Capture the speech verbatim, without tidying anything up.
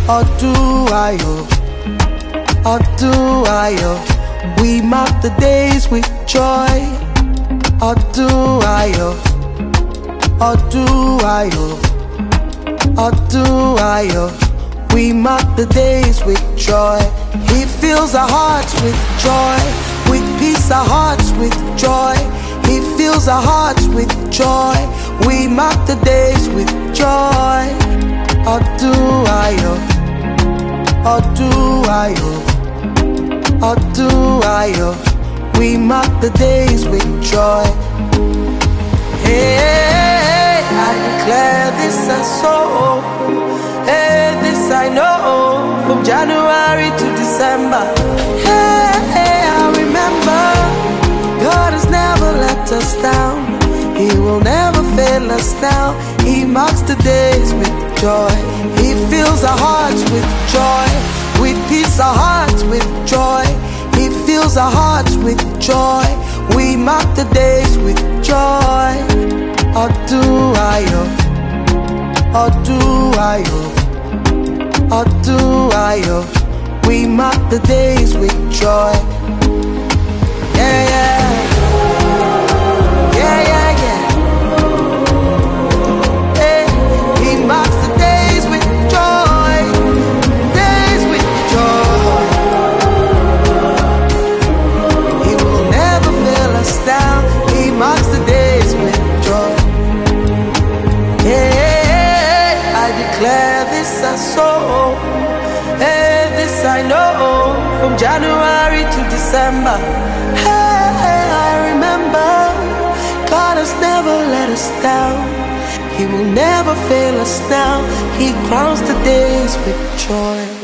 ọdún ayọ̀, ọdún ayọ̀. We mark the days with joy. Ọdún ayọ̀, ọdún ayọ̀, ọdún ayọ̀. We mark the days with joy. He fills our hearts with joy, with peace our hearts with joy. He fills our hearts with joy. We mark the days with joy. Ọdún ayọ̀, ọdún ayọ̀, ọdún ayọ̀. We mark the days with joy. Hey, I declare this and so. Hey, this I know. From January to December. Hey, hey, I remember. God has never let us down. He will never fail us now. He marks the days with joy. He fills our hearts with joy, with peace our hearts with joy. He fills our hearts with joy. We mark the days with joy. Ọdún ayọ̀, ọdún ayọ̀, ọdún ayọ̀. We mark the days with joy. Yeah, yeah. Yeah, yeah, yeah. Hey, he marks the days with joy. Days with joy. He will never fail us down. He marks the days with joy. Hey, I declare this and so. Hey, this I know. From January to December. Hey, I remember. God has never let us down. He will never fail us now. He crowns the days with joy.